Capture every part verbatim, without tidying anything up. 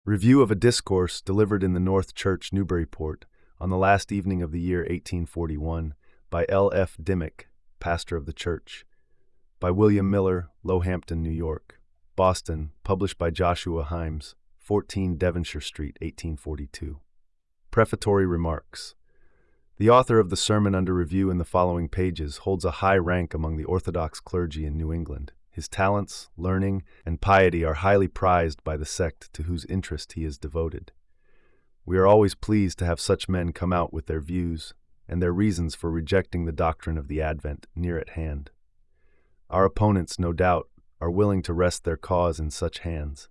Review of a discourse delivered in the North Church, Newburyport, on the last evening of the year eighteen forty-one, by L F Dimmick, pastor of the church. By William Miller, Lowhampton, New York. Boston, published by Joshua Himes, fourteen Devonshire Street, eighteen forty-two. Prefatory remarks. The author of the sermon under review in the following pages holds a high rank among the Orthodox clergy in New England. His talents, learning, and piety are highly prized by the sect to whose interest he is devoted. We are always pleased to have such men come out with their views and their reasons for rejecting the doctrine of the Advent near at hand. Our opponents, no doubt, are willing to rest their cause in such hands.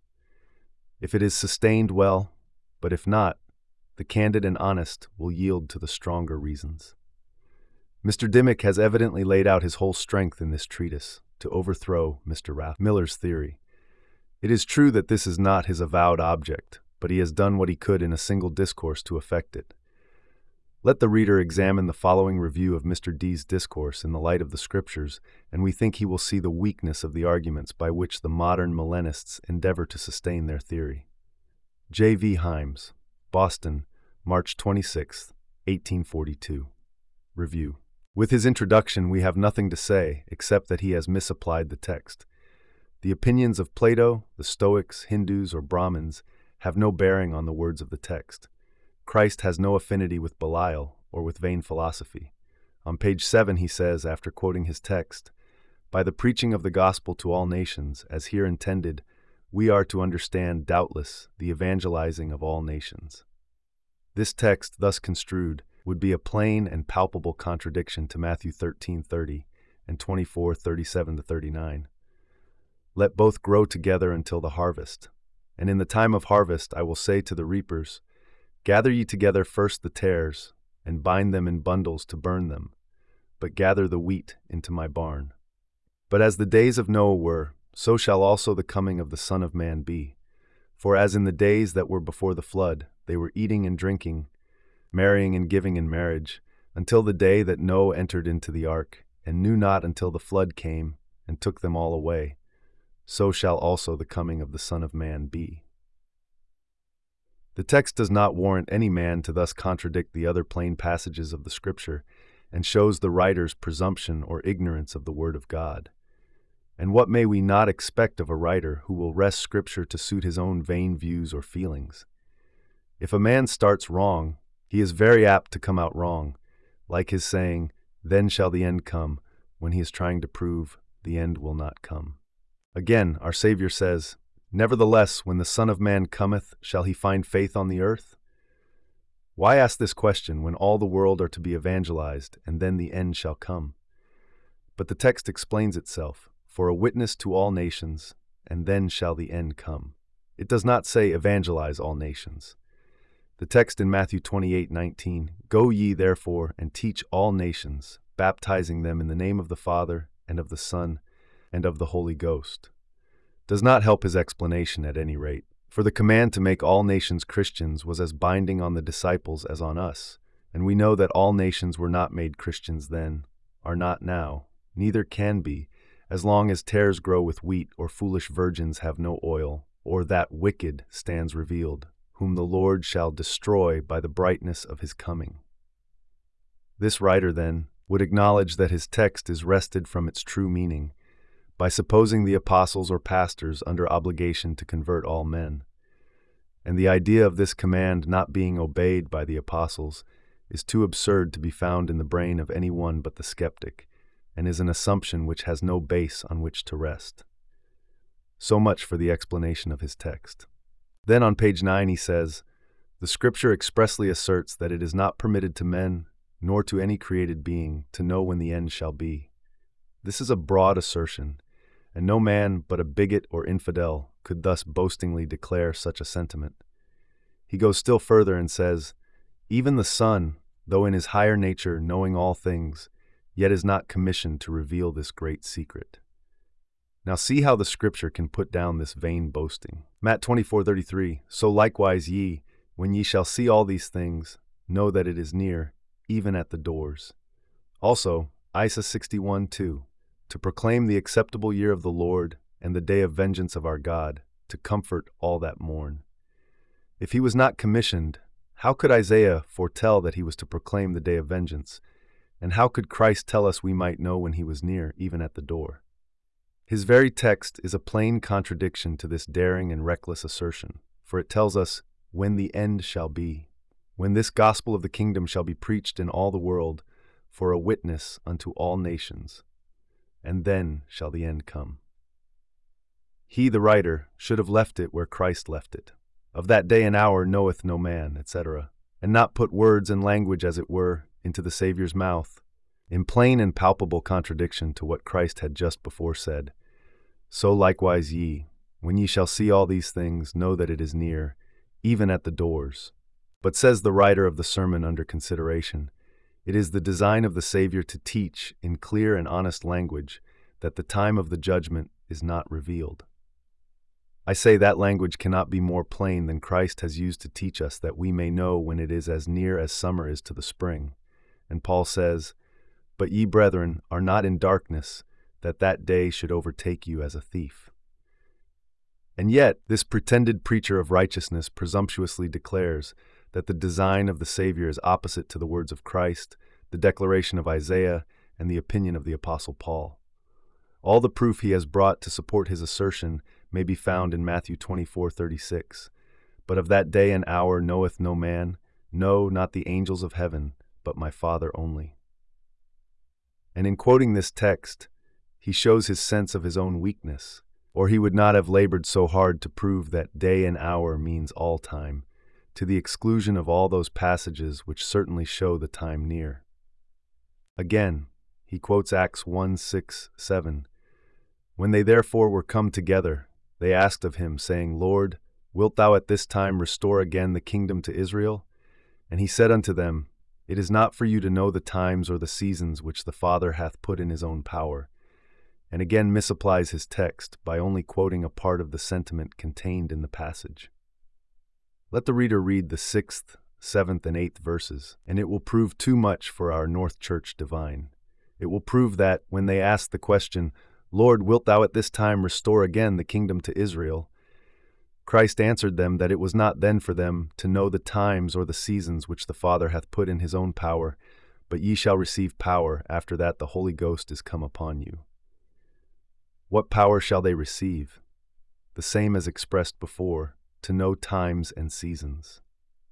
If it is sustained, well, but if not, the candid and honest will yield to the stronger reasons. Mister Dimmick has evidently laid out his whole strength in this treatise to overthrow Mister Rath Miller's theory. It is true that this is not his avowed object, but he has done what he could in a single discourse to effect it. Let the reader examine the following review of Mister D's discourse in the light of the Scriptures, and we think he will see the weakness of the arguments by which the modern Millenists endeavor to sustain their theory. J V Himes, Boston, March twenty-sixth, eighteen forty-two. Review. With his introduction, we have nothing to say except that he has misapplied the text. The opinions of Plato, the Stoics, Hindus, or Brahmins have no bearing on the words of the text. Christ has no affinity with Belial or with vain philosophy. On page seven he says, after quoting his text, "By the preaching of the gospel to all nations, as here intended, we are to understand, doubtless, the evangelizing of all nations." This text, thus construed, would be a plain and palpable contradiction to Matthew thirteen thirty and twenty-four thirty-seven to thirty-nine. Let both grow together until the harvest. And in the time of harvest I will say to the reapers, Gather ye together first the tares, and bind them in bundles to burn them, but gather the wheat into my barn. But as the days of Noah were, so shall also the coming of the Son of Man be. For as in the days that were before the flood, they were eating and drinking, marrying and giving in marriage, until the day that Noah entered into the ark, and knew not until the flood came, and took them all away, so shall also the coming of the Son of Man be. The text does not warrant any man to thus contradict the other plain passages of the Scripture, and shows the writer's presumption or ignorance of the Word of God. And what may we not expect of a writer who will wrest Scripture to suit his own vain views or feelings? If a man starts wrong, he is very apt to come out wrong, like his saying, "Then shall the end come," when he is trying to prove the end will not come. Again, our Savior says, "Nevertheless, when the Son of Man cometh, shall he find faith on the earth?" Why ask this question when all the world are to be evangelized, and then the end shall come? But the text explains itself, "For a witness to all nations, and then shall the end come." It does not say evangelize all nations. The text in Matthew twenty-eight nineteen, "Go ye therefore and teach all nations, baptizing them in the name of the Father, and of the Son, and of the Holy Ghost," does not help his explanation at any rate. For the command to make all nations Christians was as binding on the disciples as on us, and we know that all nations were not made Christians then, are not now, neither can be, as long as tares grow with wheat or foolish virgins have no oil, or that wicked stands revealed, whom the Lord shall destroy by the brightness of his coming. This writer, then, would acknowledge that his text is wrested from its true meaning, by supposing the apostles or pastors under obligation to convert all men. And the idea of this command not being obeyed by the apostles is too absurd to be found in the brain of any one but the skeptic, and is an assumption which has no base on which to rest. So much for the explanation of his text. Then on page nine he says, "The Scripture expressly asserts that it is not permitted to men, nor to any created being, to know when the end shall be." This is a broad assertion, and no man but a bigot or infidel could thus boastingly declare such a sentiment. He goes still further and says, "Even the Son, though in his higher nature knowing all things, yet is not commissioned to reveal this great secret." Now see how the Scripture can put down this vain boasting. Matt twenty-four thirty-three, "So likewise ye, when ye shall see all these things, know that it is near, even at the doors." Also, Isaiah sixty-one two, "To proclaim the acceptable year of the Lord, and the day of vengeance of our God, to comfort all that mourn." If he was not commissioned, how could Isaiah foretell that he was to proclaim the day of vengeance? And how could Christ tell us we might know when he was near, even at the door? His very text is a plain contradiction to this daring and reckless assertion, for it tells us, when the end shall be, when this gospel of the kingdom shall be preached in all the world, for a witness unto all nations, and then shall the end come. He, the writer, should have left it where Christ left it. Of that day and hour knoweth no man, et cetera, and not put words and language, as it were, into the Saviour's mouth, in plain and palpable contradiction to what Christ had just before said. So likewise ye, when ye shall see all these things, know that it is near, even at the doors. But says the writer of the sermon under consideration, it is the design of the Savior to teach in clear and honest language that the time of the judgment is not revealed. I say that language cannot be more plain than Christ has used to teach us that we may know when it is as near as summer is to the spring. And Paul says, "But ye, brethren, are not in darkness, that that day should overtake you as a thief." And yet, this pretended preacher of righteousness presumptuously declares that the design of the Savior is opposite to the words of Christ, the declaration of Isaiah, and the opinion of the Apostle Paul. All the proof he has brought to support his assertion may be found in Matthew twenty-four thirty-six. But of that day and hour knoweth no man, no, not the angels of heaven, but my Father only. And in quoting this text, he shows his sense of his own weakness, or he would not have labored so hard to prove that day and hour means all time, to the exclusion of all those passages which certainly show the time near. Again, he quotes Acts one six seven. When they therefore were come together, they asked of him, saying, Lord, wilt thou at this time restore again the kingdom to Israel? And he said unto them, It is not for you to know the times or the seasons which the Father hath put in his own power. And again misapplies his text by only quoting a part of the sentiment contained in the passage. Let the reader read the sixth, seventh, and eighth verses, and it will prove too much for our North Church divine. It will prove that, when they ask the question, Lord, wilt thou at this time restore again the kingdom to Israel? Christ answered them that it was not then for them to know the times or the seasons which the Father hath put in his own power, but ye shall receive power after that the Holy Ghost is come upon you. What power shall they receive? The same as expressed before, to know times and seasons.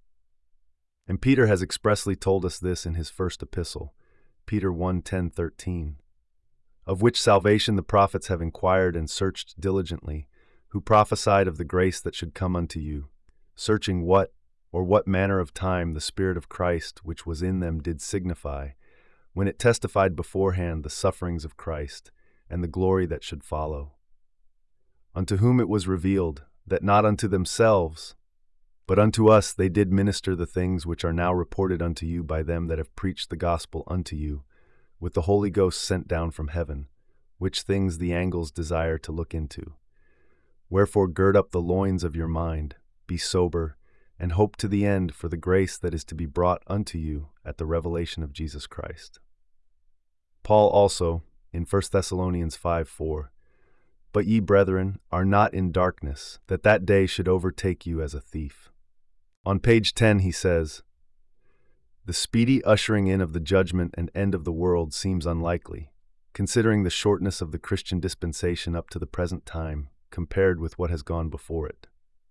And Peter has expressly told us this in his first epistle, Peter one ten thirteen. Of which salvation the prophets have inquired and searched diligently, who prophesied of the grace that should come unto you, searching what, or what manner of time the Spirit of Christ which was in them did signify, when it testified beforehand the sufferings of Christ, and the glory that should follow. Unto whom it was revealed, that not unto themselves, but unto us they did minister the things which are now reported unto you by them that have preached the gospel unto you, with the Holy Ghost sent down from heaven, which things the angels desire to look into. Wherefore gird up the loins of your mind, be sober, and hope to the end for the grace that is to be brought unto you at the revelation of Jesus Christ. Paul also, in First Thessalonians five four, But ye, brethren, are not in darkness, that that day should overtake you as a thief. On page ten he says, The speedy ushering in of the judgment and end of the world seems unlikely, considering the shortness of the Christian dispensation up to the present time, compared with what has gone before it.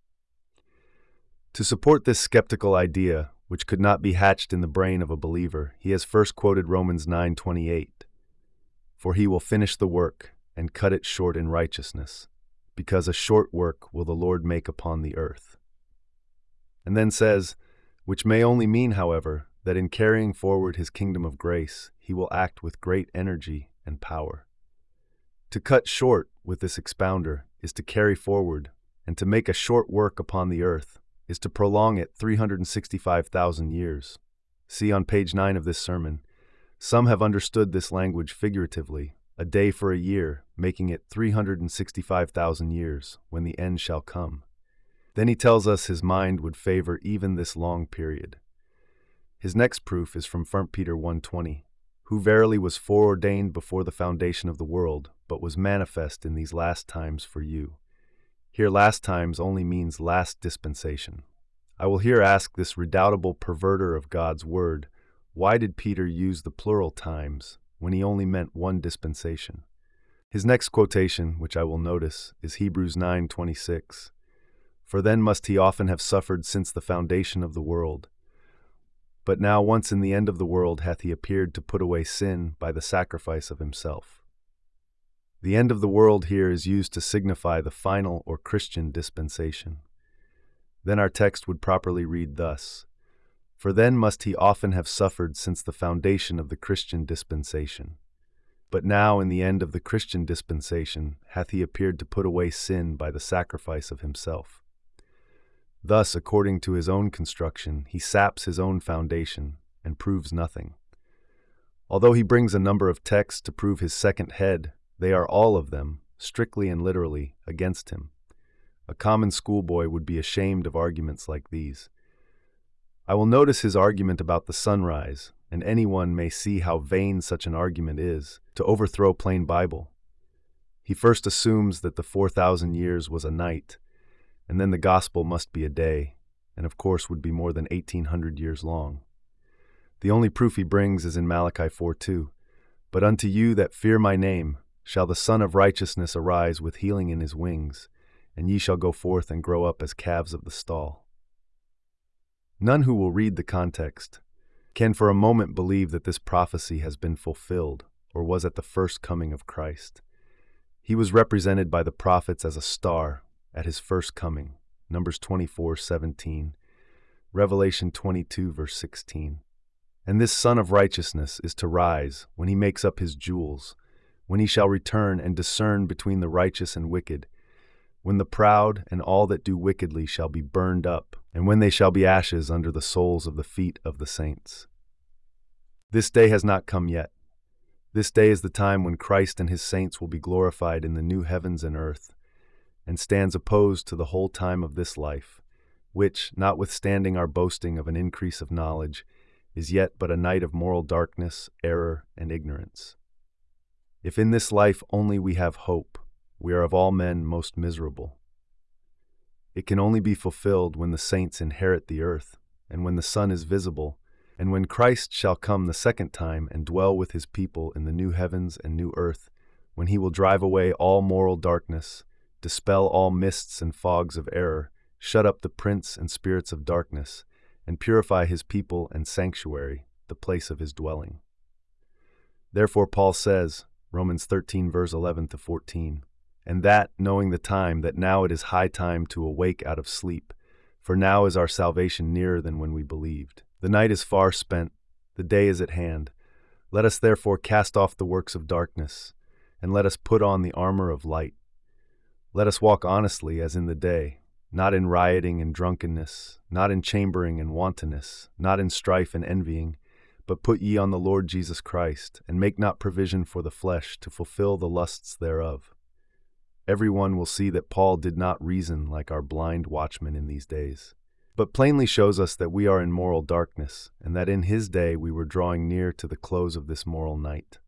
To support this skeptical idea, which could not be hatched in the brain of a believer, he has first quoted Romans nine twenty-eight, For he will finish the work, and cut it short in righteousness, because a short work will the Lord make upon the earth. And then says, which may only mean, however, that in carrying forward his kingdom of grace, he will act with great energy and power. To cut short, with this expounder, is to carry forward, and to make a short work upon the earth is to prolong it three hundred sixty-five thousand years. See on page nine of this sermon. Some have understood this language figuratively, a day for a year, making it three hundred sixty-five thousand years, when the end shall come. Then he tells us his mind would favor even this long period. His next proof is from First Peter one twenty, who verily was foreordained before the foundation of the world, but was manifest in these last times for you. Here last times only means last dispensation. I will here ask this redoubtable perverter of God's word, why did Peter use the plural times when he only meant one dispensation? His next quotation, which I will notice, is Hebrews nine twenty-six. For then must he often have suffered since the foundation of the world. But now once in the end of the world hath he appeared to put away sin by the sacrifice of himself. The end of the world here is used to signify the final or Christian dispensation. Then our text would properly read thus, For then must he often have suffered since the foundation of the Christian dispensation. But now in the end of the Christian dispensation hath he appeared to put away sin by the sacrifice of himself. Thus, according to his own construction, he saps his own foundation and proves nothing. Although he brings a number of texts to prove his second head, they are all of them, strictly and literally, against him. A common schoolboy would be ashamed of arguments like these. I will notice his argument about the sunrise, and anyone may see how vain such an argument is, to overthrow plain Bible. He first assumes that the four thousand years was a night, and then the gospel must be a day, and of course would be more than eighteen hundred years long. The only proof he brings is in Malachi four two. But unto you that fear my name shall the Son of Righteousness arise with healing in his wings, and ye shall go forth and grow up as calves of the stall. None who will read the context can for a moment believe that this prophecy has been fulfilled or was at the first coming of Christ. He was represented by the prophets as a star at his first coming, Numbers twenty-four seventeen, Revelation twenty-two verse sixteen. And this Son of Righteousness is to rise when he makes up his jewels, when he shall return and discern between the righteous and wicked, when the proud and all that do wickedly shall be burned up, and when they shall be ashes under the soles of the feet of the saints. This day has not come yet. This day is the time when Christ and his saints will be glorified in the new heavens and earth, and stands opposed to the whole time of this life, which, notwithstanding our boasting of an increase of knowledge, is yet but a night of moral darkness, error, and ignorance. If in this life only we have hope, we are of all men most miserable. It can only be fulfilled when the saints inherit the earth, and when the Son is visible, and when Christ shall come the second time and dwell with his people in the new heavens and new earth, when he will drive away all moral darkness, dispel all mists and fogs of error, shut up the prince and spirits of darkness, and purify his people and sanctuary, the place of his dwelling. Therefore Paul says, Romans thirteen verse eleven to fourteen, and that, knowing the time, that now it is high time to awake out of sleep, for now is our salvation nearer than when we believed. The night is far spent, the day is at hand. Let us therefore cast off the works of darkness, and let us put on the armor of light. Let us walk honestly as in the day, not in rioting and drunkenness, not in chambering and wantonness, not in strife and envying, but put ye on the Lord Jesus Christ, and make not provision for the flesh to fulfill the lusts thereof. Every one will see that Paul did not reason like our blind watchmen in these days, but plainly shows us that we are in moral darkness, and that in his day we were drawing near to the close of this moral night.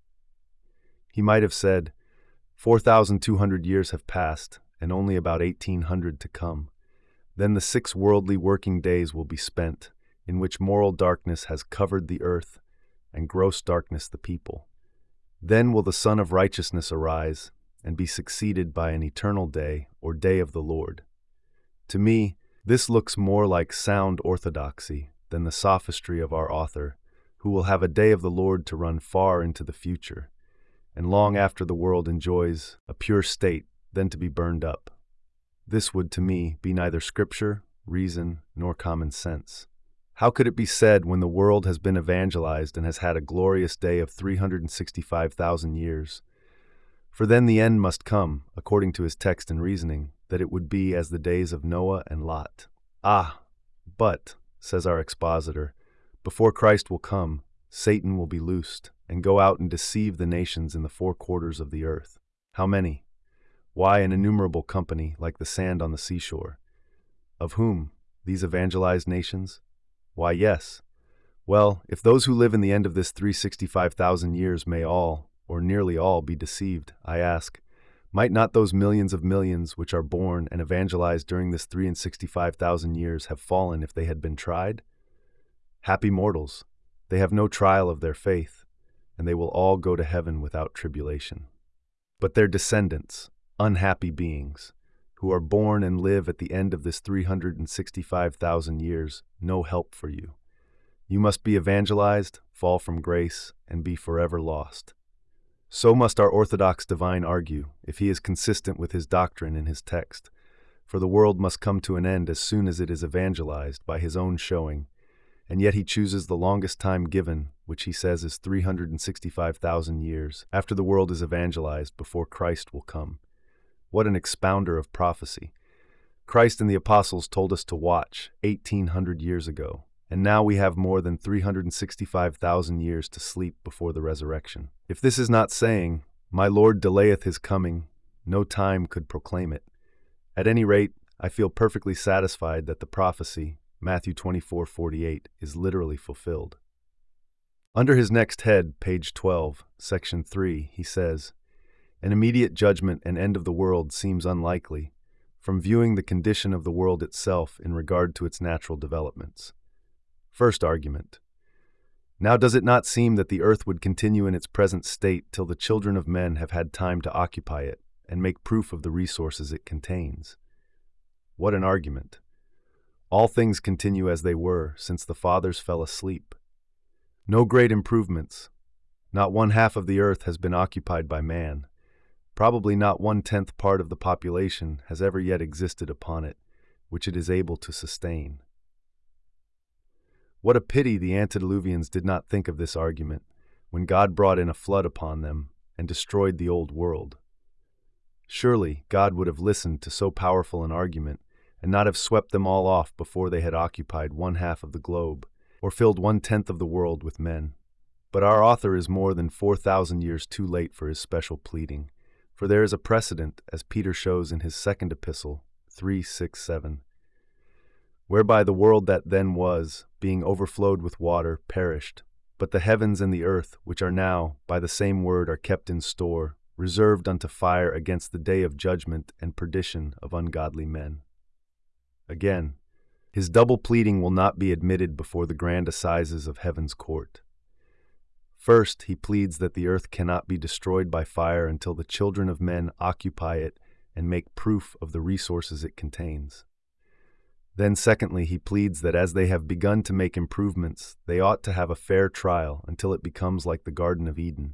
He might have said, four thousand two hundred years have passed, and only about eighteen hundred to come. Then the six worldly working days will be spent, in which moral darkness has covered the earth, and gross darkness the people. Then will the Son of Righteousness arise, and be succeeded by an eternal day, or day of the Lord. To me, this looks more like sound orthodoxy than the sophistry of our author, who will have a day of the Lord to run far into the future, and long after the world enjoys a pure state, then to be burned up. This would, to me, be neither scripture, reason, nor common sense. How could it be said when the world has been evangelized and has had a glorious day of three hundred sixty-five thousand years? For then the end must come, according to his text and reasoning, that it would be as the days of Noah and Lot. Ah, but, says our expositor, before Christ will come, Satan will be loosed, and go out and deceive the nations in the four quarters of the earth. How many? Why, an innumerable company, like the sand on the seashore. Of whom? These evangelized nations? Why, yes. Well, if those who live in the end of this three hundred sixty-five thousand years may all, or nearly all, be deceived, I ask, Might not those millions of millions which are born and evangelized during this three and sixty-five thousand years have fallen if they had been tried? Happy mortals, they have no trial of their faith, and they will all go to heaven without tribulation. But their descendants, unhappy beings, who are born and live at the end of this three hundred sixty-five thousand years, no help for you. You must be evangelized, fall from grace, and be forever lost. So must our orthodox divine argue, if he is consistent with his doctrine in his text, for the world must come to an end as soon as it is evangelized by his own showing, and yet he chooses the longest time given, which he says is three hundred sixty-five thousand years, after the world is evangelized before Christ will come. What an expounder of prophecy! Christ and the apostles told us to watch eighteen hundred years ago, and now we have more than three hundred sixty-five thousand years to sleep before the resurrection. If this is not saying, "My Lord delayeth his coming," no time could proclaim it. At any rate, I feel perfectly satisfied that the prophecy, Matthew twenty-four forty-eight, is literally fulfilled. Under his next head, page twelve, section three, he says, "An immediate judgment and end of the world seems unlikely, from viewing the condition of the world itself in regard to its natural developments." First argument. Now does it not seem that the earth would continue in its present state till the children of men have had time to occupy it and make proof of the resources it contains? What an argument! All things continue as they were since the fathers fell asleep. No great improvements. Not one half of the earth has been occupied by man. Probably not one-tenth part of the population has ever yet existed upon it, which it is able to sustain. What a pity the antediluvians did not think of this argument when God brought in a flood upon them and destroyed the old world. Surely God would have listened to so powerful an argument and not have swept them all off before they had occupied one half of the globe, or filled one-tenth of the world with men. But our author is more than four thousand years too late for his special pleading, for there is a precedent, as Peter shows in his second epistle, three six seven, whereby the world that then was, being overflowed with water, perished, but the heavens and the earth, which are now, by the same word, are kept in store, reserved unto fire against the day of judgment and perdition of ungodly men. Again, his double pleading will not be admitted before the grand assizes of heaven's court. First, he pleads that the earth cannot be destroyed by fire until the children of men occupy it and make proof of the resources it contains. Then secondly, he pleads that as they have begun to make improvements, they ought to have a fair trial until it becomes like the Garden of Eden.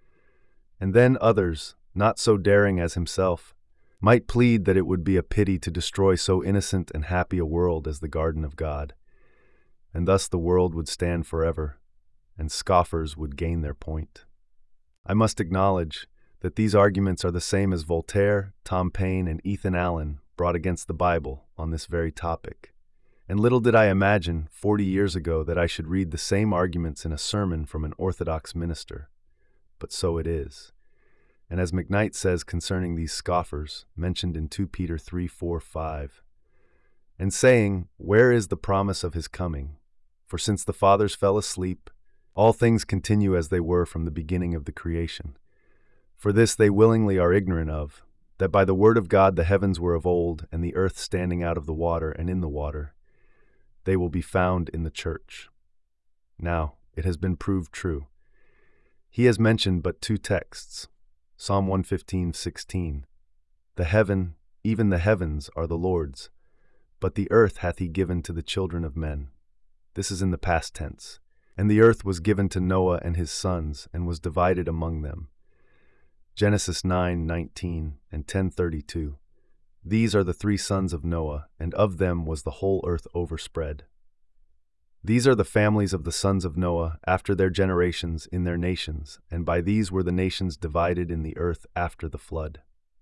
And then others, not so daring as himself, might plead that it would be a pity to destroy so innocent and happy a world as the Garden of God, and thus the world would stand forever, and scoffers would gain their point. I must acknowledge that these arguments are the same as Voltaire, Tom Paine, and Ethan Allen brought against the Bible on this very topic. And little did I imagine, forty years ago, that I should read the same arguments in a sermon from an Orthodox minister. But so it is. And as McKnight says concerning these scoffers, mentioned in two Peter three four five, and saying, "Where is the promise of his coming? For since the fathers fell asleep, all things continue as they were from the beginning of the creation. For this they willingly are ignorant of, that by the word of God the heavens were of old, and the earth standing out of the water and in the water. They will be found in the church." Now, it has been proved true. He has mentioned but two texts. Psalm one fifteen sixteen, "The heaven, even the heavens, are the Lord's, but the earth hath he given to the children of men." This is in the past tense. "And the earth was given to Noah and his sons, and was divided among them." Genesis nine nineteen and ten thirty-two. "These are the three sons of Noah, and of them was the whole earth overspread." These are the families of the sons of Noah after their generations in their nations, and by these were the nations divided in the earth after the flood.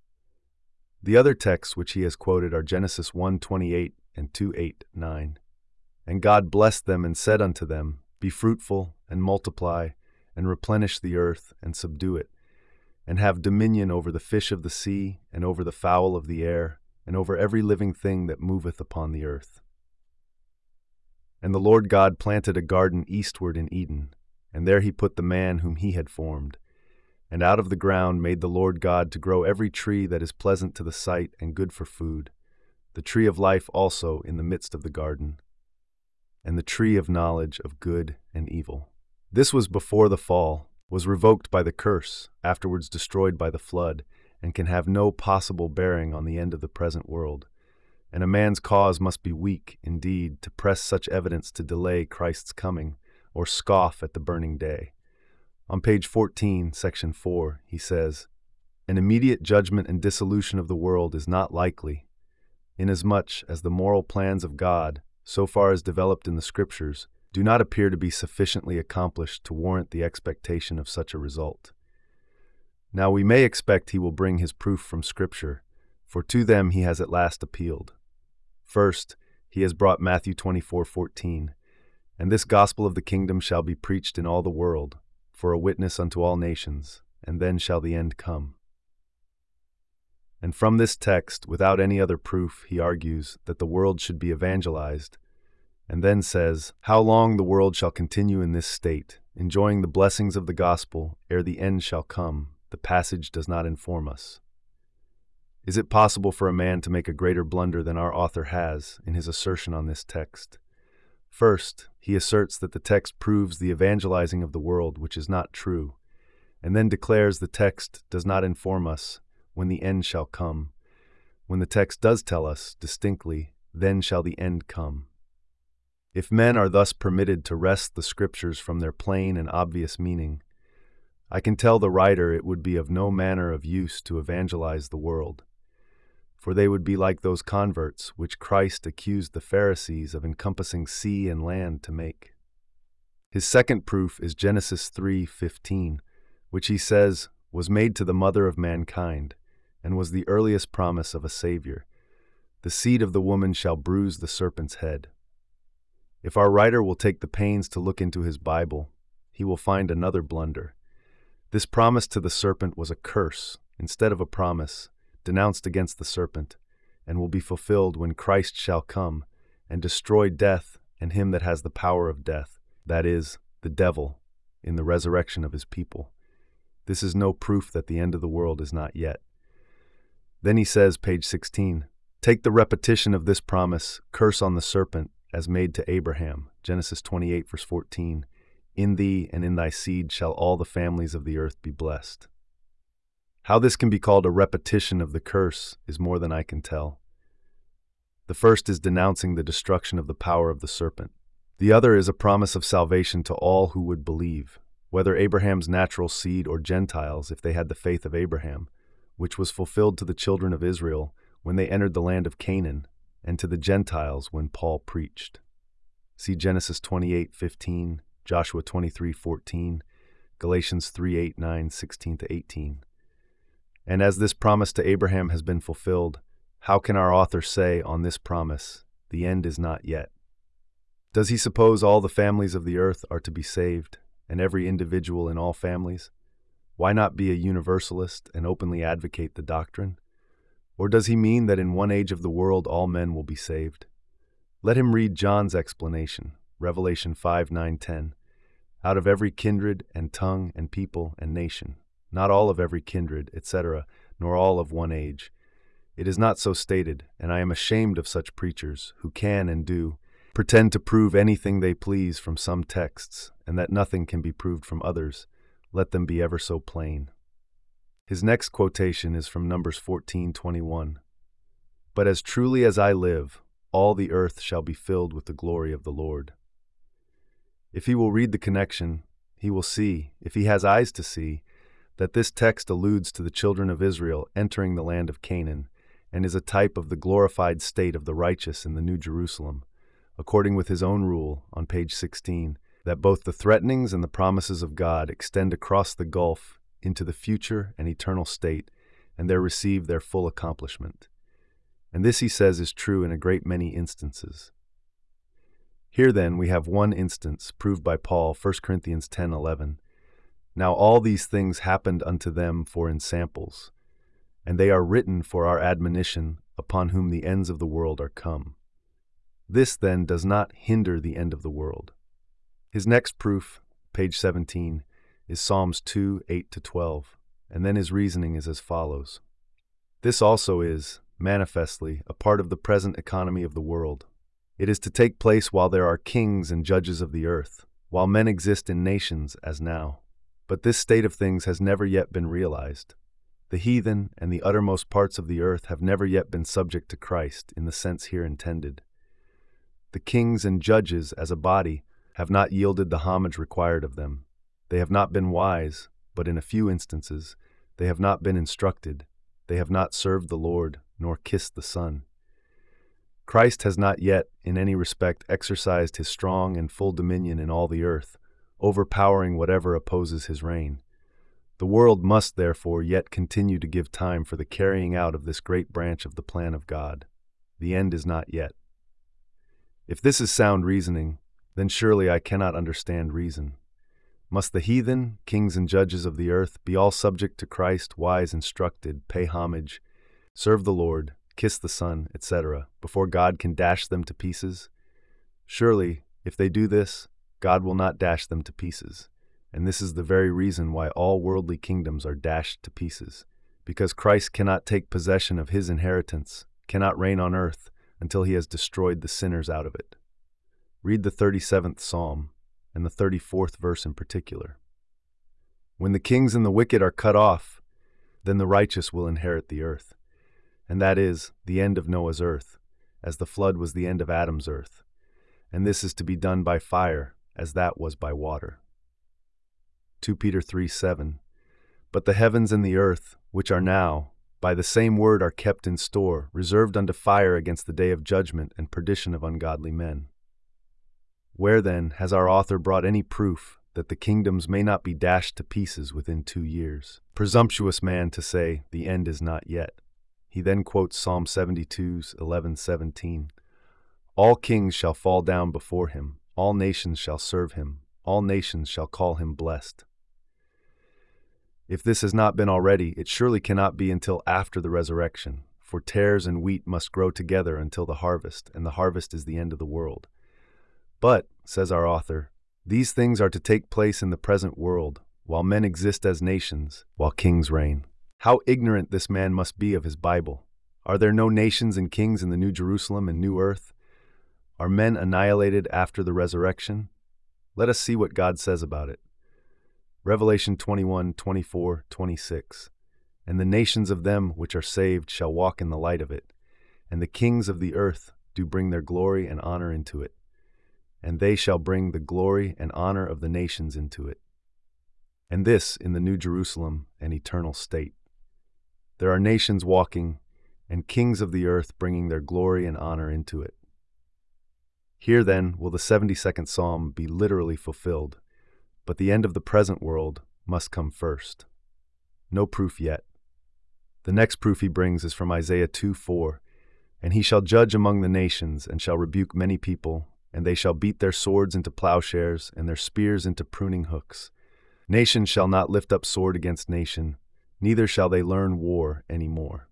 The other texts which he has quoted are Genesis one twenty-eight and two eight nine. "And God blessed them and said unto them, Be fruitful, and multiply, and replenish the earth, and subdue it, and have dominion over the fish of the sea, and over the fowl of the air, and over every living thing that moveth upon the earth. And the Lord God planted a garden eastward in Eden, and there he put the man whom he had formed. And out of the ground made the Lord God to grow every tree that is pleasant to the sight and good for food, the tree of life also in the midst of the garden, and the tree of knowledge of good and evil. This was before the fall, was revoked by the curse, afterwards destroyed by the flood, and can have no possible bearing on the end of the present world. And a man's cause must be weak, indeed, to press such evidence to delay Christ's coming, or scoff at the burning day. On page fourteen, section four, he says, "An immediate judgment and dissolution of the world is not likely, inasmuch as the moral plans of God, so far as developed in the Scriptures, do not appear to be sufficiently accomplished to warrant the expectation of such a result. Now we may expect he will bring his proof from Scripture, for to them he has at last appealed. First, he has brought Matthew twenty-four fourteen, and this gospel of the kingdom shall be preached in all the world, for a witness unto all nations, and then shall the end come. And from this text, without any other proof, he argues that the world should be evangelized, and then says, how long the world shall continue in this state, enjoying the blessings of the gospel, ere the end shall come, the passage does not inform us. Is it possible for a man to make a greater blunder than our author has in his assertion on this text? First, he asserts that the text proves the evangelizing of the world, which is not true, and then declares the text does not inform us when the end shall come, when the text does tell us distinctly, then shall the end come. If men are thus permitted to wrest the Scriptures from their plain and obvious meaning, I can tell the writer it would be of no manner of use to evangelize the world, for they would be like those converts which Christ accused the Pharisees of encompassing sea and land to make. His second proof is Genesis three fifteen, which he says was made to the mother of mankind, and was the earliest promise of a Savior. The seed of the woman shall bruise the serpent's head. If our writer will take the pains to look into his Bible, he will find another blunder. This promise to the serpent was a curse, instead of a promise, denounced against the serpent, and will be fulfilled when Christ shall come and destroy death and him that has the power of death, that is, the devil, in the resurrection of his people. This is no proof that the end of the world is not yet. Then he says, page sixteen, take the repetition of this promise, curse on the serpent, as made to Abraham, Genesis twenty-eight, verse fourteen, in thee and in thy seed shall all the families of the earth be blessed. How this can be called a repetition of the curse is more than I can tell. The first is denouncing the destruction of the power of the serpent. The other is a promise of salvation to all who would believe, whether Abraham's natural seed or Gentiles if they had the faith of Abraham, which was fulfilled to the children of Israel when they entered the land of Canaan, and to the Gentiles when Paul preached. See Genesis twenty-eight fifteen, Joshua twenty-three fourteen, Galatians three eight, nine, sixteen to eighteen. And as this promise to Abraham has been fulfilled, how can our author say on this promise, the end is not yet? Does he suppose all the families of the earth are to be saved, and every individual in all families? Why not be a universalist and openly advocate the doctrine? Or does he mean that in one age of the world all men will be saved? Let him read John's explanation, Revelation five, nine, ten. Out of every kindred and tongue and people and nation, not all of every kindred, et cetera, nor all of one age. It is not so stated, and I am ashamed of such preachers who can and do pretend to prove anything they please from some texts, and that nothing can be proved from others, let them be ever so plain. His next quotation is from Numbers fourteen twenty-one. But as truly as I live, all the earth shall be filled with the glory of the Lord. If he will read the connection, he will see, if he has eyes to see, that this text alludes to the children of Israel entering the land of Canaan, and is a type of the glorified state of the righteous in the New Jerusalem, according with his own rule, on page sixteen, that both the threatenings and the promises of God extend across the gulf into the future and eternal state, and there receive their full accomplishment. And this, he says, is true in a great many instances. Here, then, we have one instance, proved by Paul, First Corinthians ten eleven. Now all these things happened unto them for ensamples, and they are written for our admonition, upon whom the ends of the world are come. This, then, does not hinder the end of the world. His next proof, page seventeen, is Psalms two, eight to twelve. And then his reasoning is as follows. This also is, manifestly, a part of the present economy of the world. It is to take place while there are kings and judges of the earth, while men exist in nations as now. But this state of things has never yet been realized. The heathen and the uttermost parts of the earth have never yet been subject to Christ in the sense here intended. The kings and judges, as a body, have not yielded the homage required of them. They have not been wise, but in a few instances, they have not been instructed. They have not served the Lord, nor kissed the Son. Christ has not yet, in any respect, exercised his strong and full dominion in all the earth, overpowering whatever opposes his reign. The world must, therefore, yet continue to give time for the carrying out of this great branch of the plan of God. The end is not yet. If this is sound reasoning, then surely I cannot understand reason. Must the heathen, kings and judges of the earth, be all subject to Christ, wise, instructed, pay homage, serve the Lord, kiss the Son, et cetera, before God can dash them to pieces? Surely, if they do this, God will not dash them to pieces. And this is the very reason why all worldly kingdoms are dashed to pieces, because Christ cannot take possession of his inheritance, cannot reign on earth, until he has destroyed the sinners out of it. Read the thirty-seventh Psalm, and the thirty-fourth verse in particular. When the kings and the wicked are cut off, then the righteous will inherit the earth. And that is the end of Noah's earth, as the flood was the end of Adam's earth. And this is to be done by fire, as that was by water. Second Peter three seven. But the heavens and the earth, which are now, by the same word are kept in store, reserved unto fire against the day of judgment and perdition of ungodly men. Where, then, has our author brought any proof that the kingdoms may not be dashed to pieces within two years? Presumptuous man to say, the end is not yet. He then quotes Psalm seventy-two's eleven seventeen. All kings shall fall down before him, all nations shall serve him, all nations shall call him blessed. If this has not been already, it surely cannot be until after the resurrection, for tares and wheat must grow together until the harvest, and the harvest is the end of the world. But, says our author, these things are to take place in the present world, while men exist as nations, while kings reign. How ignorant this man must be of his Bible. Are there no nations and kings in the New Jerusalem and New Earth? Are men annihilated after the resurrection? Let us see what God says about it. Revelation twenty-one, twenty-four, twenty-six. And the nations of them which are saved shall walk in the light of it, and the kings of the earth do bring their glory and honor into it. And they shall bring the glory and honor of the nations into it. And this in the New Jerusalem and eternal state. There are nations walking, and kings of the earth bringing their glory and honor into it. Here, then, will the seventy-second Psalm be literally fulfilled, but the end of the present world must come first. No proof yet. The next proof he brings is from Isaiah two four. And he shall judge among the nations, and shall rebuke many people, and they shall beat their swords into plowshares, and their spears into pruning hooks. Nation shall not lift up sword against nation, neither shall they learn war any more.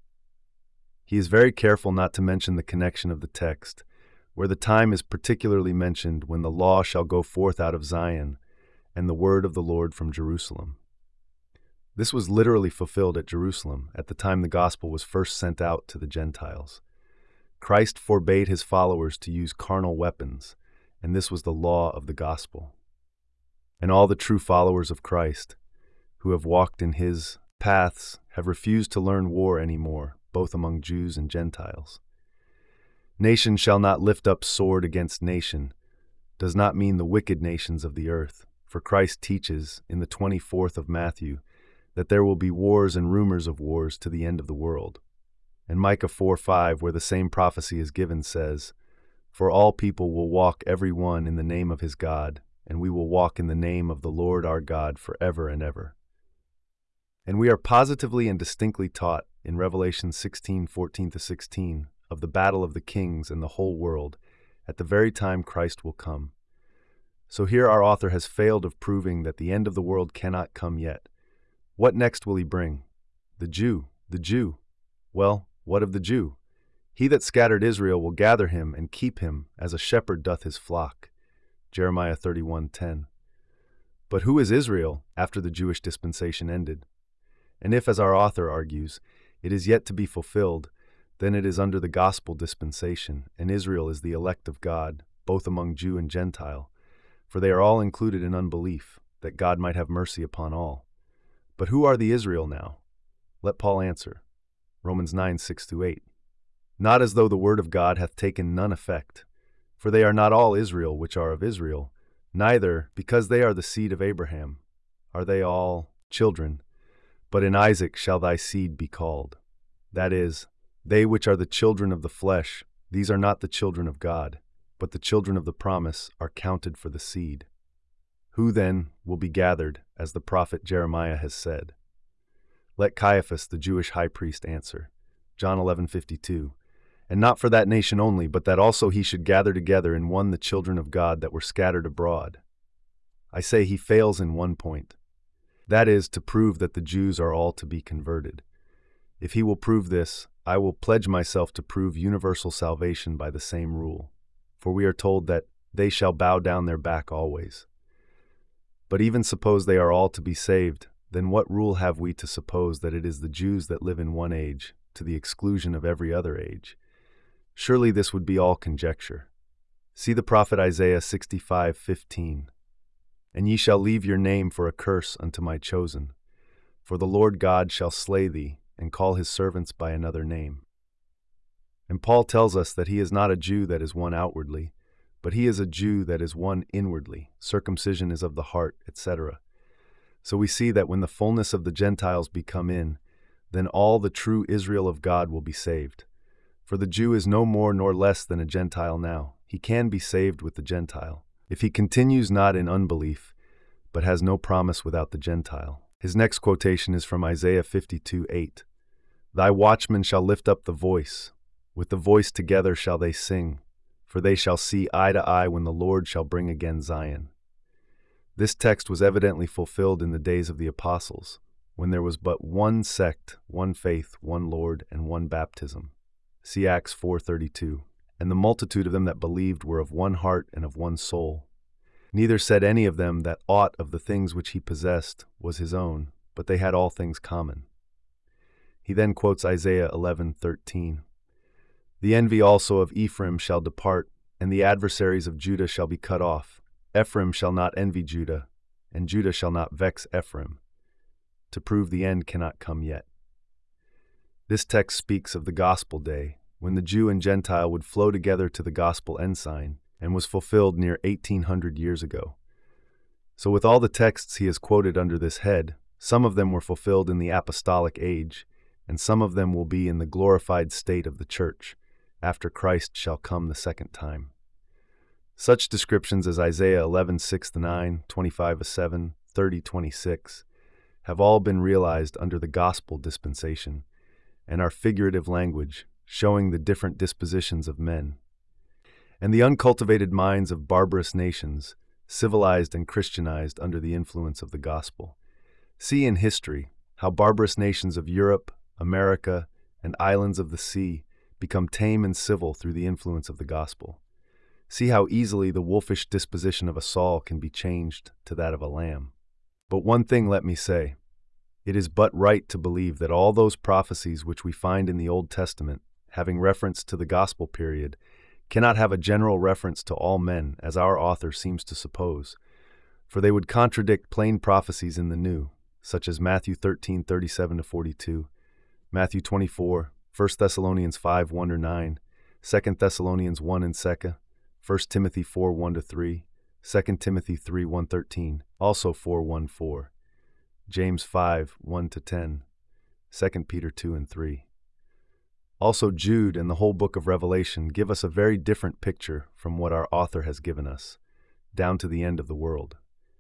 He is very careful not to mention the connection of the text, where the time is particularly mentioned when the law shall go forth out of Zion, and the word of the Lord from Jerusalem. This was literally fulfilled at Jerusalem at the time the gospel was first sent out to the Gentiles. Christ forbade his followers to use carnal weapons, and this was the law of the gospel. And all the true followers of Christ, who have walked in his paths, have refused to learn war any more, both among Jews and Gentiles. Nation shall not lift up sword against nation does not mean the wicked nations of the earth, for Christ teaches in the twenty-fourth of Matthew that there will be wars and rumors of wars to the end of the world. And Micah four five, where the same prophecy is given, says, For all people will walk every one in the name of his God, and we will walk in the name of the Lord our God forever and ever. And we are positively and distinctly taught in Revelation sixteen fourteen to sixteen of the battle of the kings and the whole world at the very time Christ will come. So here our author has failed of proving that the end of the world cannot come yet. What next will he bring? The Jew, the Jew. Well, what of the Jew? He that scattered Israel will gather him and keep him, as a shepherd doth his flock. Jeremiah thirty-one ten. But who is Israel after the Jewish dispensation ended? And if, as our author argues, it is yet to be fulfilled, then it is under the gospel dispensation, and Israel is the elect of God, both among Jew and Gentile, for they are all included in unbelief, that God might have mercy upon all. But who are the Israel now? Let Paul answer. Romans nine, six to eight. Not as though the word of God hath taken none effect, for they are not all Israel which are of Israel, neither, because they are the seed of Abraham, are they all children, but in Isaac shall thy seed be called. That is, they which are the children of the flesh, these are not the children of God, but the children of the promise are counted for the seed. Who then will be gathered, as the prophet Jeremiah has said? Let Caiaphas, the Jewish high priest, answer. John eleven fifty-two. And not for that nation only, but that also he should gather together in one the children of God that were scattered abroad. I say he fails in one point. That is, to prove that the Jews are all to be converted. If he will prove this, I will pledge myself to prove universal salvation by the same rule. For we are told that they shall bow down their back always. But even suppose they are all to be saved, then what rule have we to suppose that it is the Jews that live in one age, to the exclusion of every other age? Surely this would be all conjecture. See the prophet Isaiah sixty-five fifteen. And ye shall leave your name for a curse unto my chosen. For the Lord God shall slay thee, and call his servants by another name. And Paul tells us that he is not a Jew that is one outwardly, but he is a Jew that is one inwardly, circumcision is of the heart, et cetera. So we see that when the fullness of the Gentiles be come in, then all the true Israel of God will be saved. For the Jew is no more nor less than a Gentile now. He can be saved with the Gentile, if he continues not in unbelief, but has no promise without the Gentile. His next quotation is from Isaiah fifty-two eight. Thy watchmen shall lift up the voice, with the voice together shall they sing, for they shall see eye to eye when the Lord shall bring again Zion. This text was evidently fulfilled in the days of the apostles, when there was but one sect, one faith, one Lord, and one baptism. See Acts four thirty-two. And the multitude of them that believed were of one heart and of one soul. Neither said any of them that aught of the things which he possessed was his own, but they had all things common. He then quotes Isaiah eleven thirteen. The envy also of Ephraim shall depart, and the adversaries of Judah shall be cut off. Ephraim shall not envy Judah, and Judah shall not vex Ephraim, to prove the end cannot come yet. This text speaks of the gospel day, when the Jew and Gentile would flow together to the gospel ensign, and was fulfilled near eighteen hundred years ago. So with all the texts he has quoted under this head, some of them were fulfilled in the apostolic age, and some of them will be in the glorified state of the church, after Christ shall come the second time. Such descriptions as Isaiah eleven six to nine, twenty-five seven, thirty twenty-six, have all been realized under the gospel dispensation, and are figurative language, showing the different dispositions of men. And the uncultivated minds of barbarous nations, civilized and Christianized under the influence of the gospel. See in history how barbarous nations of Europe, America, and islands of the sea become tame and civil through the influence of the gospel. See how easily the wolfish disposition of a Saul can be changed to that of a lamb. But one thing let me say, it is but right to believe that all those prophecies which we find in the Old Testament, having reference to the gospel period, cannot have a general reference to all men, as our author seems to suppose, for they would contradict plain prophecies in the New, such as Matthew thirteen thirty-seven to forty-two, Matthew twenty-four, First Thessalonians five one to nine, Second Thessalonians one and two, First Timothy four one to three, Second Timothy three one thirteen, also four one four, James five one to ten, Second Peter two and three. Also Jude and the whole book of Revelation give us a very different picture from what our author has given us, down to the end of the world.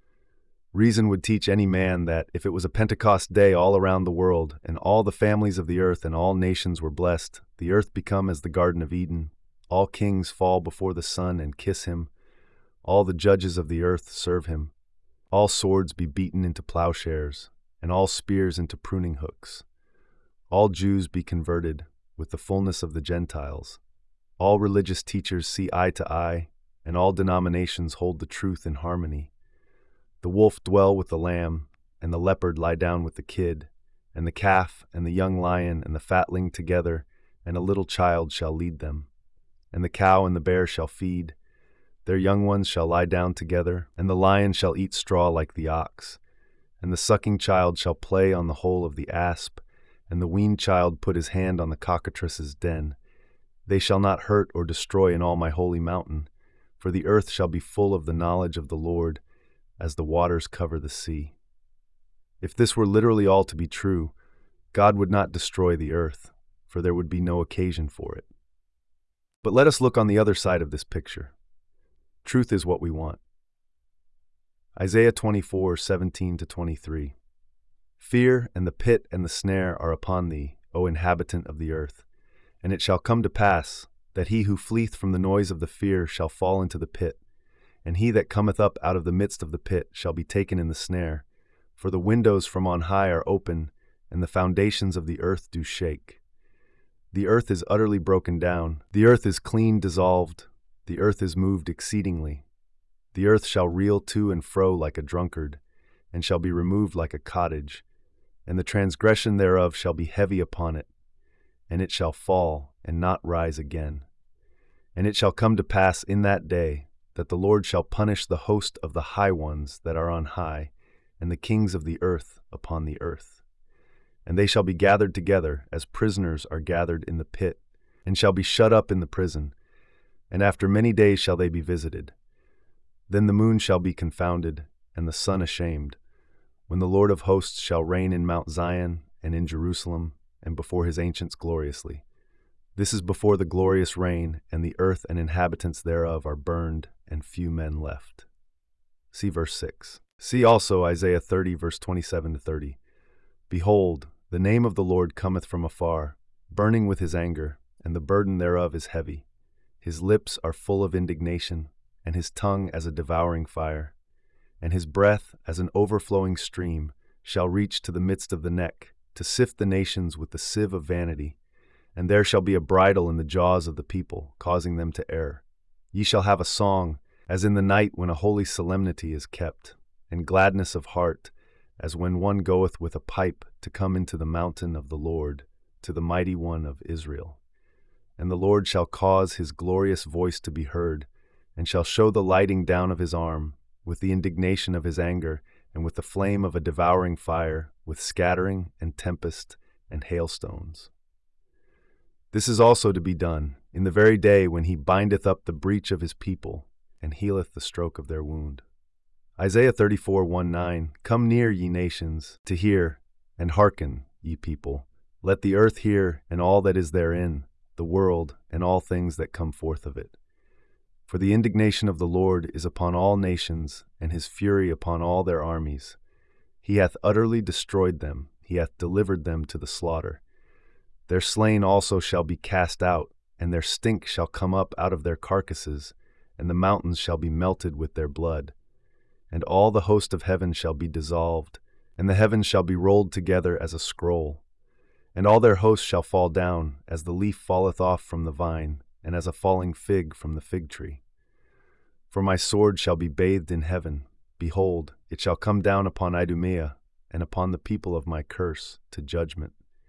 Reason would teach any man that if it was a Pentecost day all around the world, and all the families of the earth and all nations were blessed, the earth become as the Garden of Eden, all kings fall before the Son and kiss him, all the judges of the earth serve him, all swords be beaten into plowshares, and all spears into pruning hooks, all Jews be converted, with the fullness of the Gentiles, all religious teachers see eye to eye, and all denominations hold the truth in harmony. The wolf dwell with the lamb, and the leopard lie down with the kid, and the calf and the young lion and the fatling together, and a little child shall lead them. And the cow and the bear shall feed, their young ones shall lie down together, and the lion shall eat straw like the ox. And the sucking child shall play on the hole of the asp, and the weaned child put his hand on the cockatrice's den. They shall not hurt or destroy in all my holy mountain, for the earth shall be full of the knowledge of the Lord, as the waters cover the sea. If this were literally all to be true, God would not destroy the earth, for there would be no occasion for it. But let us look on the other side of this picture. Truth is what we want. Isaiah twenty-four, seventeen to twenty-three. Fear and the pit and the snare are upon thee, O inhabitant of the earth. And it shall come to pass, that he who fleeth from the noise of the fear shall fall into the pit, and he that cometh up out of the midst of the pit shall be taken in the snare. For the windows from on high are open, and the foundations of the earth do shake. The earth is utterly broken down, the earth is clean dissolved, the earth is moved exceedingly. The earth shall reel to and fro like a drunkard, and shall be removed like a cottage, and the transgression thereof shall be heavy upon it, and it shall fall and not rise again. And it shall come to pass in that day that the Lord shall punish the host of the high ones that are on high, and the kings of the earth upon the earth. And they shall be gathered together, as prisoners are gathered in the pit, and shall be shut up in the prison, and after many days shall they be visited. Then the moon shall be confounded, and the sun ashamed, when the Lord of hosts shall reign in Mount Zion and in Jerusalem, and before his ancients gloriously. This is before the glorious reign, and the earth and inhabitants thereof are burned, and few men left. See verse six. See also Isaiah thirty, verse twenty-seven to thirty. Behold, the name of the Lord cometh from afar, burning with his anger, and the burden thereof is heavy. His lips are full of indignation, and his tongue as a devouring fire. And his breath, as an overflowing stream, shall reach to the midst of the neck, to sift the nations with the sieve of vanity. And there shall be a bridle in the jaws of the people, causing them to err. Ye shall have a song, as in the night when a holy solemnity is kept, and gladness of heart, as when one goeth with a pipe to come into the mountain of the Lord, to the mighty one of Israel. And the Lord shall cause his glorious voice to be heard, and shall show the lighting down of his arm, with the indignation of his anger, and with the flame of a devouring fire, with scattering and tempest and hailstones. This is also to be done in the very day when he bindeth up the breach of his people, and healeth the stroke of their wound. Isaiah thirty-four, one to nine. Come near, ye nations, to hear, and hearken, ye people. Let the earth hear, and all that is therein, the world, and all things that come forth of it. For the indignation of the Lord is upon all nations, and his fury upon all their armies. He hath utterly destroyed them, he hath delivered them to the slaughter. Their slain also shall be cast out, and their stink shall come up out of their carcasses, and the mountains shall be melted with their blood. And all the host of heaven shall be dissolved, and the heavens shall be rolled together as a scroll. And all their hosts shall fall down, as the leaf falleth off from the vine, and as a falling fig from the fig tree. For my sword shall be bathed in heaven. Behold, it shall come down upon Idumea, and upon the people of my curse, to judgment.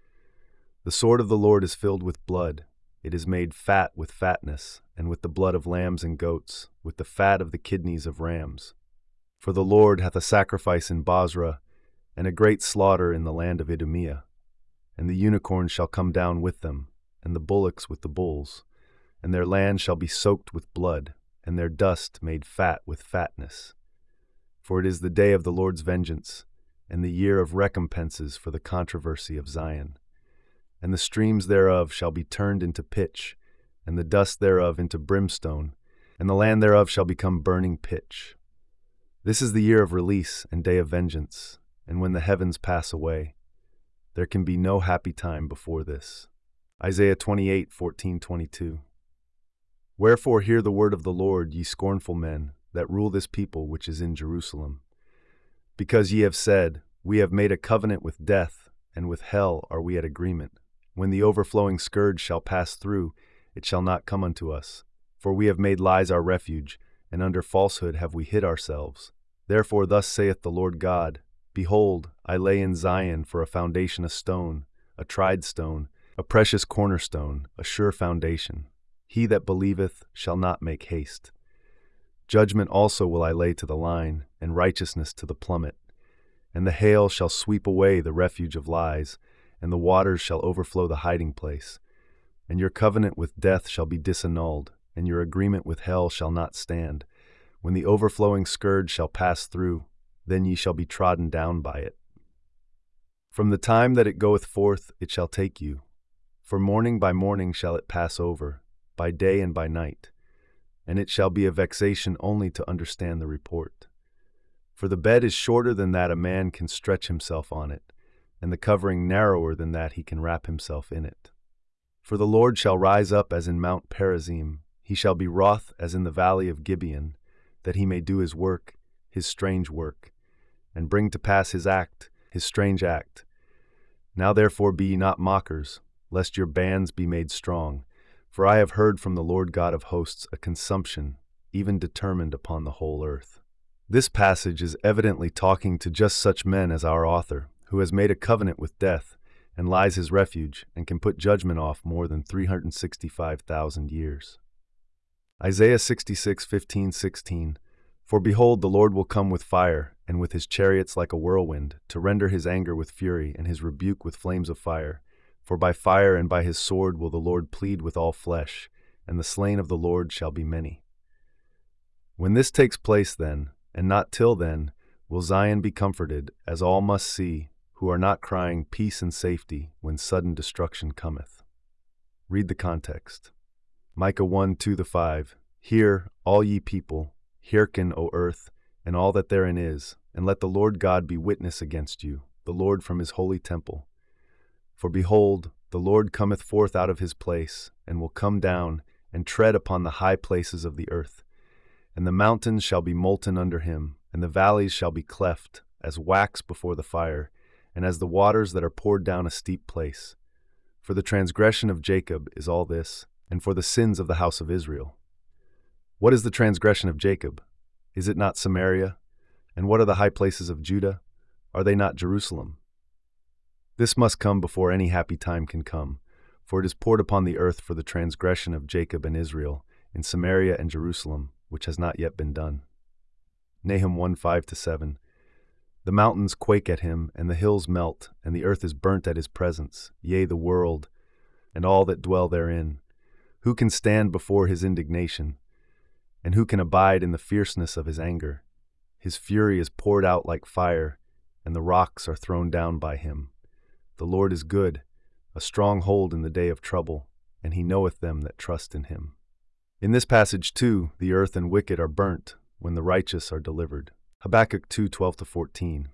The sword of the Lord is filled with blood. It is made fat with fatness, and with the blood of lambs and goats, with the fat of the kidneys of rams. For the Lord hath a sacrifice in Bozrah, and a great slaughter in the land of Idumea. And the unicorn shall come down with them, and the bullocks with the bulls, and their land shall be soaked with blood, and their dust made fat with fatness. For it is the day of the Lord's vengeance, and the year of recompenses for the controversy of Zion. And the streams thereof shall be turned into pitch, and the dust thereof into brimstone, and the land thereof shall become burning pitch. This is the year of release and day of vengeance, and when the heavens pass away. There can be no happy time before this. Isaiah twenty-eight, fourteen to twenty-two. Wherefore hear the word of the Lord, ye scornful men, that rule this people which is in Jerusalem. Because ye have said, We have made a covenant with death, and with hell are we at agreement. When the overflowing scourge shall pass through, it shall not come unto us. For we have made lies our refuge, and under falsehood have we hid ourselves. Therefore thus saith the Lord God, Behold, I lay in Zion for a foundation a stone, a tried stone, a precious cornerstone, a sure foundation. He that believeth shall not make haste. Judgment also will I lay to the line, and righteousness to the plummet. And the hail shall sweep away the refuge of lies, and the waters shall overflow the hiding place. And your covenant with death shall be disannulled, and your agreement with hell shall not stand. When the overflowing scourge shall pass through, then ye shall be trodden down by it. From the time that it goeth forth it shall take you. For morning by morning shall it pass over, by day and by night. And it shall be a vexation only to understand the report. For the bed is shorter than that a man can stretch himself on it, and the covering narrower than that he can wrap himself in it. For the Lord shall rise up as in Mount Perazim, he shall be wroth as in the valley of Gibeon, that he may do his work, his strange work, and bring to pass his act, his strange act. Now therefore be ye not mockers, lest your bands be made strong. For I have heard from the Lord God of hosts a consumption, even determined upon the whole earth. This passage is evidently talking to just such men as our author, who has made a covenant with death, and lies his refuge, and can put judgment off more than three hundred sixty-five thousand years. Isaiah sixty-six, fifteen, sixteen. For behold, the Lord will come with fire, and with his chariots like a whirlwind, to render his anger with fury, and his rebuke with flames of fire. For by fire and by his sword will the Lord plead with all flesh, and the slain of the Lord shall be many. When this takes place then, and not till then, will Zion be comforted, as all must see, who are not crying peace and safety when sudden destruction cometh. Read the context. Micah one, two to five. Hear, all ye people, hearken, O earth, and all that therein is, and let the Lord God be witness against you, the Lord from his holy temple. For behold, the Lord cometh forth out of his place, and will come down, and tread upon the high places of the earth. And the mountains shall be molten under him, and the valleys shall be cleft, as wax before the fire, and as the waters that are poured down a steep place. For the transgression of Jacob is all this, and for the sins of the house of Israel. What is the transgression of Jacob? Is it not Samaria? And what are the high places of Judah? Are they not Jerusalem? This must come before any happy time can come, for it is poured upon the earth for the transgression of Jacob and Israel, in Samaria and Jerusalem, which has not yet been done. Nahum one, five to seven. The mountains quake at him, and the hills melt, and the earth is burnt at his presence, yea, the world, and all that dwell therein. Who can stand before his indignation? And who can abide in the fierceness of his anger? His fury is poured out like fire, and the rocks are thrown down by him. The Lord is good, a stronghold in the day of trouble, and he knoweth them that trust in him. In this passage, too, the earth and wicked are burnt, when the righteous are delivered. Habakkuk two, twelve to fourteen.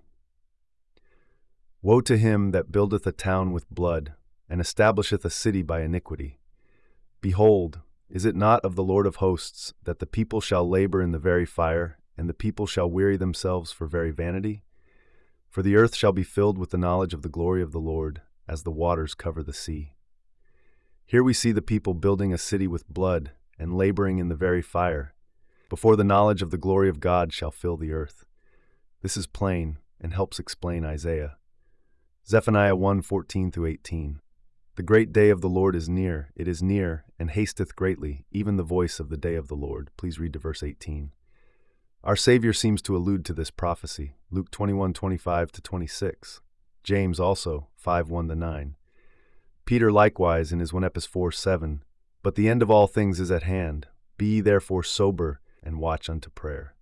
Woe to him that buildeth a town with blood, and establisheth a city by iniquity. Behold, is it not of the Lord of hosts, that the people shall labor in the very fire, and the people shall weary themselves for very vanity? For the earth shall be filled with the knowledge of the glory of the Lord, as the waters cover the sea. Here we see the people building a city with blood, and laboring in the very fire, before the knowledge of the glory of God shall fill the earth. This is plain, and helps explain Isaiah. Zephaniah one, fourteen through eighteen. The great day of the Lord is near, it is near, and hasteth greatly, even the voice of the day of the Lord. Please read to verse eighteen. Our Savior seems to allude to this prophecy, Luke twenty-one, twenty-five to twenty-six. James also, five, one to nine. Peter likewise in his First Peter four, seven. But the end of all things is at hand. Be ye therefore sober, and watch unto prayer.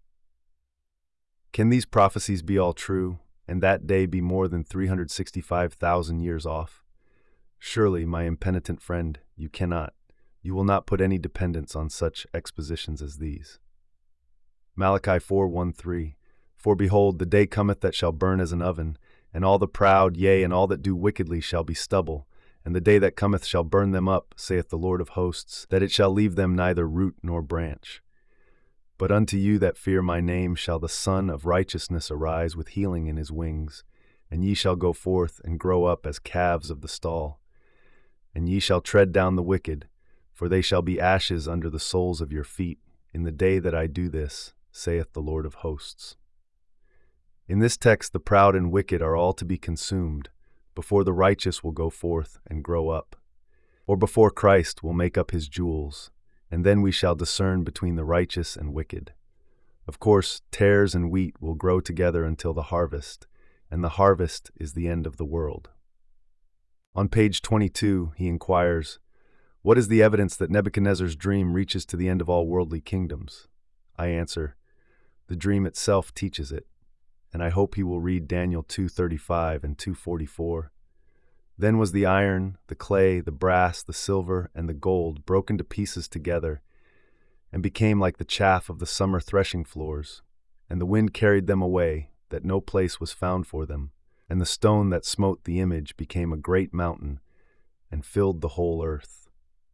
Can these prophecies be all true, and that day be more than three hundred sixty-five thousand years off? Surely, my impenitent friend, you cannot. You will not put any dependence on such expositions as these. Malachi four, one, three. For behold, the day cometh that shall burn as an oven, and all the proud, yea, and all that do wickedly shall be stubble. And the day that cometh shall burn them up, saith the Lord of hosts, that it shall leave them neither root nor branch. But unto you that fear my name shall the Son of Righteousness arise with healing in his wings, and ye shall go forth and grow up as calves of the stall. And ye shall tread down the wicked, for they shall be ashes under the soles of your feet, in the day that I do this, saith the Lord of hosts. In this text, the proud and wicked are all to be consumed, before the righteous will go forth and grow up, or before Christ will make up his jewels, and then we shall discern between the righteous and wicked. Of course, tares and wheat will grow together until the harvest, and the harvest is the end of the world. On page twenty-two, he inquires, what is the evidence that Nebuchadnezzar's dream reaches to the end of all worldly kingdoms? I answer, the dream itself teaches it, and I hope he will read Daniel two thirty-five and two forty-four. Then was the iron, the clay, the brass, the silver, and the gold broken to pieces together, and became like the chaff of the summer threshing floors, and the wind carried them away, that no place was found for them, and the stone that smote the image became a great mountain, and filled the whole earth.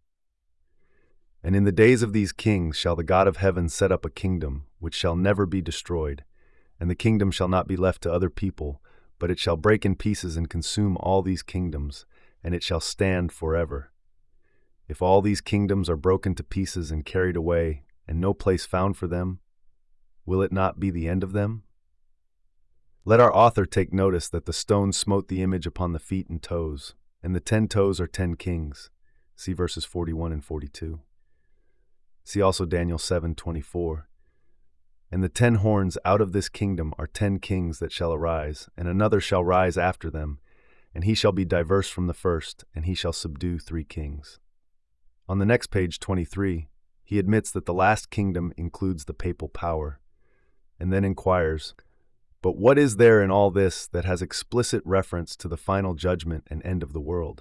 And in the days of these kings shall the God of heaven set up a kingdom, which shall never be destroyed, and the kingdom shall not be left to other people, but it shall break in pieces and consume all these kingdoms, and it shall stand forever. If all these kingdoms are broken to pieces and carried away, and no place found for them, will it not be the end of them? Let our author take notice that the stone smote the image upon the feet and toes, and the ten toes are ten kings. See verses forty-one and forty-two. See also Daniel seven twenty-four. And the ten horns out of this kingdom are ten kings that shall arise, and another shall rise after them, and he shall be diverse from the first, and he shall subdue three kings. On the next page, twenty-three, he admits that the last kingdom includes the papal power, and then inquires, but what is there in all this that has explicit reference to the final judgment and end of the world?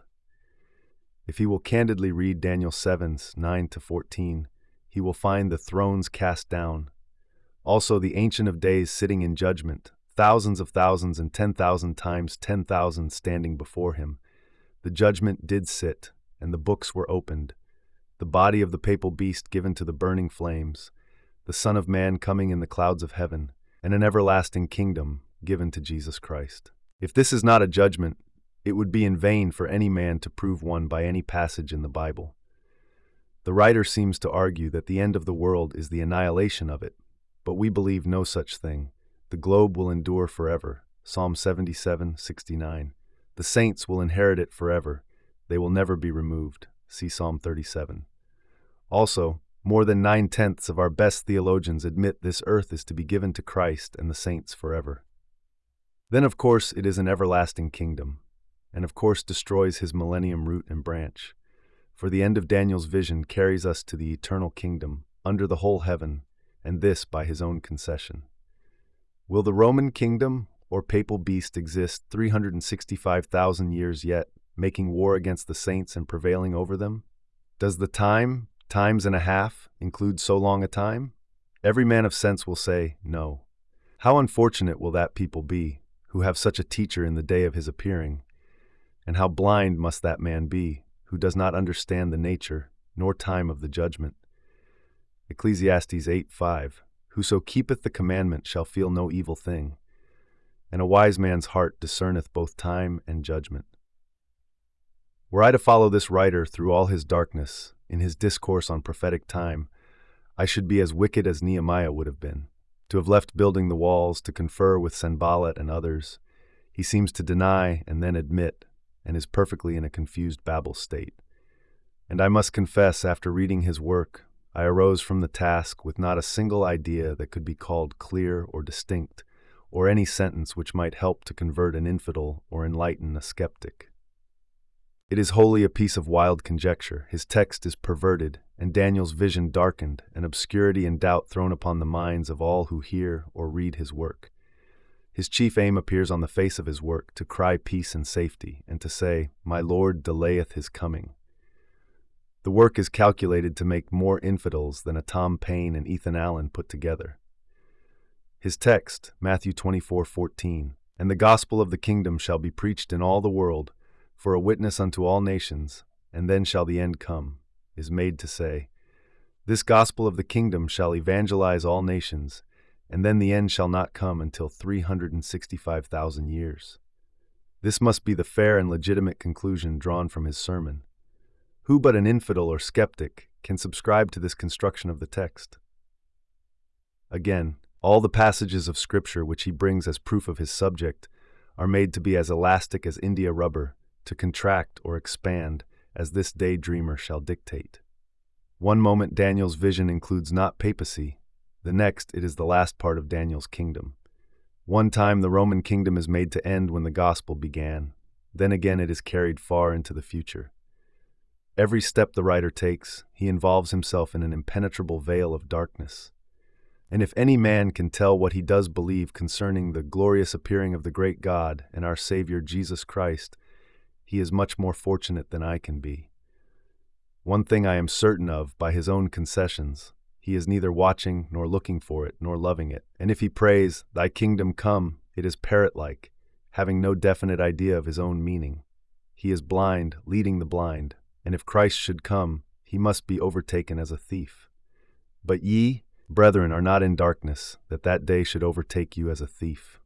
If he will candidly read Daniel seven's nine to fourteen, he will find the thrones cast down, also the Ancient of Days sitting in judgment, thousands of thousands and ten thousand times ten thousand standing before him. The judgment did sit, and the books were opened, the body of the papal beast given to the burning flames, the Son of Man coming in the clouds of heaven, and an everlasting kingdom given to Jesus Christ. If this is not a judgment, it would be in vain for any man to prove one by any passage in the Bible. The writer seems to argue that the end of the world is the annihilation of it, but we believe no such thing. The globe will endure forever. Psalm seventy-seven sixty-nine. The saints will inherit it forever. They will never be removed. See Psalm thirty-seven. Also, more than nine-tenths of our best theologians admit this earth is to be given to Christ and the saints forever. Then, of course, it is an everlasting kingdom, and of course destroys his millennium root and branch. For the end of Daniel's vision carries us to the eternal kingdom, under the whole heaven, and this by his own concession. Will the Roman kingdom or papal beast exist three hundred sixty-five thousand years yet, making war against the saints and prevailing over them? Does the time, times and a half, include so long a time? Every man of sense will say, no. How unfortunate will that people be, who have such a teacher in the day of his appearing? And how blind must that man be, who does not understand the nature nor time of the judgment? Ecclesiastes eight five. Whoso keepeth the commandment shall feel no evil thing, and a wise man's heart discerneth both time and judgment. Were I to follow this writer through all his darkness, in his discourse on prophetic time, I should be as wicked as Nehemiah would have been. To have left building the walls to confer with Sanballat and others, he seems to deny and then admit, and is perfectly in a confused Babel state. And I must confess, after reading his work, I arose from the task with not a single idea that could be called clear or distinct, or any sentence which might help to convert an infidel or enlighten a skeptic. It is wholly a piece of wild conjecture. His text is perverted, and Daniel's vision darkened, and obscurity and doubt thrown upon the minds of all who hear or read his work. His chief aim appears on the face of his work, to cry peace and safety, and to say, "My Lord delayeth his coming." The work is calculated to make more infidels than a Tom Paine and Ethan Allen put together. His text, Matthew twenty-four fourteen, "And the gospel of the kingdom shall be preached in all the world, for a witness unto all nations, and then shall the end come," is made to say, this gospel of the kingdom shall evangelize all nations, and then the end shall not come until three hundred sixty-five thousand years. This must be the fair and legitimate conclusion drawn from his sermon. Who but an infidel or skeptic can subscribe to this construction of the text? Again, All the passages of Scripture which he brings as proof of his subject are made to be as elastic as India rubber, to contract or expand as this daydreamer shall dictate. One moment Daniel's vision includes not papacy, the next it is the last part of Daniel's kingdom. One time the Roman kingdom is made to end when the gospel began, then again it is carried far into the future. Every step the writer takes, he involves himself in an impenetrable veil of darkness. And if any man can tell what he does believe concerning the glorious appearing of the great God and our Savior Jesus Christ, he is much more fortunate than I can be. One thing I am certain of by his own concessions, he is neither watching nor looking for it nor loving it. And if he prays, "Thy kingdom come," it is parrot-like, having no definite idea of his own meaning. He is blind, leading the blind, and if Christ should come, he must be overtaken as a thief. But ye, brethren, are not in darkness, that that day should overtake you as a thief.